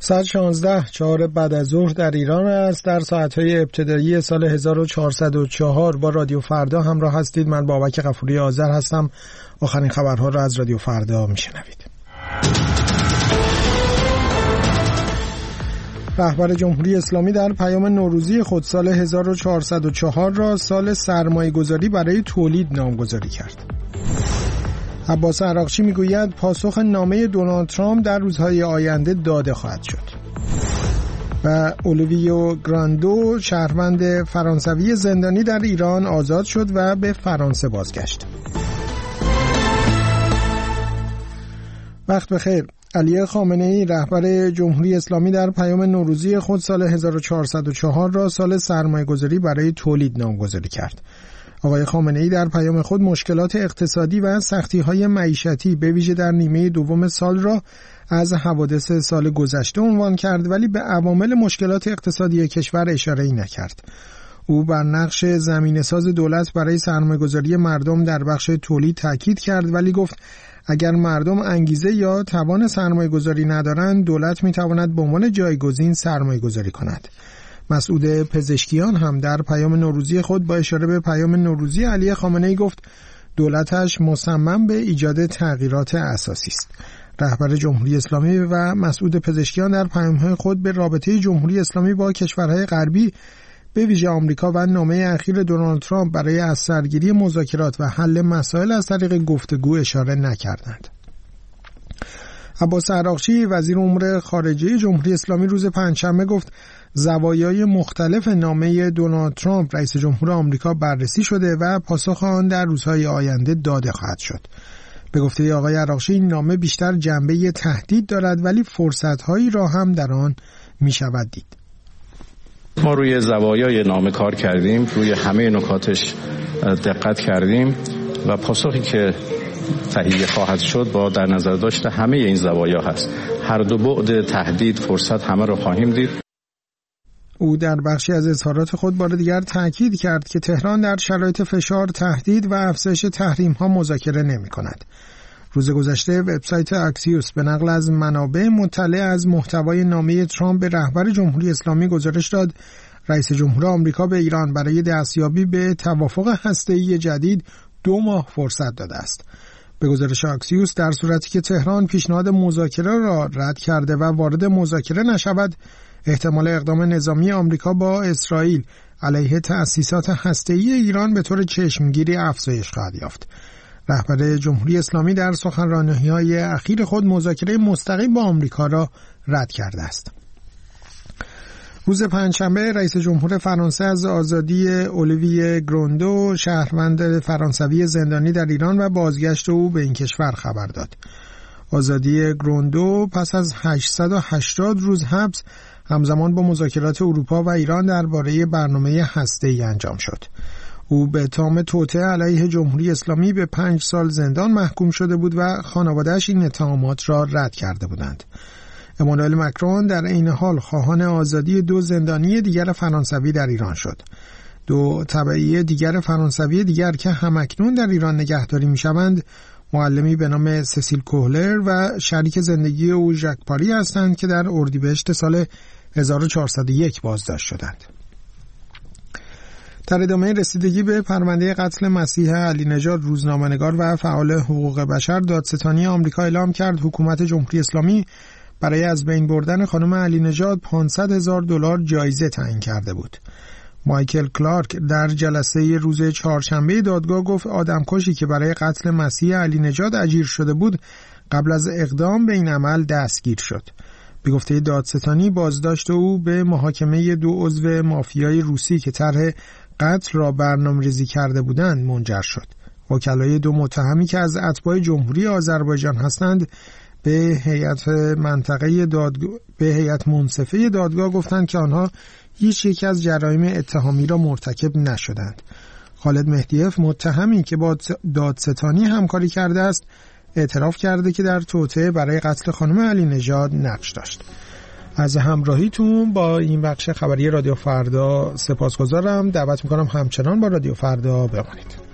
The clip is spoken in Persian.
ساعت 16:04 بعد از ظهر در ایران است. در ساعت‌های ابتدایی سال 1404 با رادیو فردا همراه هستید. من بابک غفوری آذر هستم. آخرین خبرها را از رادیو فردا میشنوید. رهبر جمهوری اسلامی در پیام نوروزی خود سال 1404 را سال سرمایه‌گذاری برای تولید نامگذاری کرد. عباس عراقچی میگوید پاسخ نامه دونالد ترامپ در روزهای آینده داده خواهد شد. و اولیویو گراندو شهروند فرانسوی زندانی در ایران آزاد شد و به فرانسه بازگشت. وقت بخیر. علی خامنه‌ای رهبر جمهوری اسلامی در پیام نوروزی خود سال 1404 را سال سرمایه‌گذاری برای تولید نامگذاری کرد. آقای خامنه‌ای در پیام خود مشکلات اقتصادی و سختی‌های معیشتی به ویژه در نیمه دوم سال را از حوادث سال گذشته عنوان کرد، ولی به عوامل مشکلات اقتصادی کشور اشاره‌ای نکرد. او بر نقش زمینه‌ساز دولت برای سرمایه‌گذاری مردم در بخش تولید تاکید کرد، ولی گفت اگر مردم انگیزه یا توان سرمایه‌گذاری ندارند، دولت می‌تواند به عنوان جایگزین سرمایه‌گذاری کند. مسعود پزشکیان هم در پیام نوروزی خود با اشاره به پیام نوروزی علی خامنه‌ای گفت دولتش مصمم به ایجاد تغییرات اساسی است. رهبر جمهوری اسلامی و مسعود پزشکیان در پیام‌های خود به رابطه جمهوری اسلامی با کشورهای غربی به ویژه آمریکا و نامه اخیر دونالد ترامپ برای از سرگیری مذاکرات و حل مسائل از طریق گفتگو اشاره نکردند. عباس عراقچی وزیر امور خارجه جمهوری اسلامی روز پنجشنبه گفت زوایای مختلف نامه دونالد ترامپ رئیس جمهور آمریکا بررسی شده و پاسخ آن در روزهای آینده داده خواهد شد. به گفته آقای عراقچی این نامه بیشتر جنبه تهدید دارد، ولی فرصت‌هایی را هم در آن می‌شود دید. ما روی زوایای نامه کار کردیم، روی همه نکاتش دقت کردیم و پاسخی که تهیه خواهد شد با در نظر داشته همه این زوایا هست. هر دو بعد تهدید فرصت همه رو خواهیم دید. او در بخشی از اظهارات خود بار دیگر تاکید کرد که تهران در شرایط فشار، تهدید و افزایش تحریم‌ها مذاکره نمی‌کند. روز گذشته وبسایت اکسیوس به نقل از منابع مطلع از محتوای نامه ترامپ به رهبر جمهوری اسلامی گزارش داد رئیس جمهور آمریکا به ایران برای دستیابی به توافق هسته‌ای جدید 2 ماه فرصت داده است. به گزارش اکسیوس در صورتی که تهران پیشنهاد مذاکره را رد کرده و وارد مذاکره نشود، احتمال اقدام نظامی آمریکا با اسرائیل علیه تأسیسات هسته‌ای ایران به طور چشمگیری افزایش خواهد یافت. رهبر جمهوری اسلامی در سخنرانی‌های اخیر خود مذاکره مستقیم با آمریکا را رد کرده است. روز پنجشنبه رئیس جمهور فرانسه از آزادی اولیویه گراندو شهروند فرانسوی زندانی در ایران و بازگشت او به این کشور خبر داد. آزادی گراندو پس از 880 روز حبس همزمان با مذاکرات اروپا و ایران درباره برنامه هسته‌ای انجام شد. او به اتهام توطئه علیه جمهوری اسلامی به 5 سال زندان محکوم شده بود و خانواده‌اش این اتهامات را رد کرده بودند. امانوئل مکرون در عین حال خواهان آزادی 2 زندانی دیگر فرانسوی در ایران شد. 2 تبعی دیگر فرانسوی دیگر که همکنون در ایران نگهداری می‌شوند، معلمی به نام سسیل کوهلر و شریک زندگی او ژاک پاری هستند که در اردیبهشت سال 1401 بازداشت شدند. در ادامه رسیدگی به پرونده قتل مسیح علی نژاد، روزنامه‌نگار و فعال حقوق بشر دادستانی آمریکا اعلام کرد حکومت جمهوری اسلامی برای از بین بردن خانم علی نژاد $500,000 جایزه تعیین کرده بود. مایکل کلارک در جلسه روز چهارشنبه دادگاه گفت آدمکشی که برای قتل مسیح علی نژاد اجیر شده بود قبل از اقدام به این عمل دستگیر شد. به گفته دادستانی بازداشت او به محاکمه 2 عضو مافیای روسی که طرح قتل را برنامه‌ریزی کرده بودند منجر شد. وکلای 2 متهمی که از اتباع جمهوری آذربایجان هستند به هیئت منصفه دادگاه گفتند که آنها هیچ یک از جرایم اتهامی را مرتکب نشدند. خالد مهدیف متهمی که با دادستانی همکاری کرده است اعتراف کرده که در توطئه برای قتل خانم علی نژاد نقش داشت. از همراهیتون با این بخش خبری رادیو فردا سپاسگزارم. دعوت میکنم همچنان با رادیو فردا بمانید.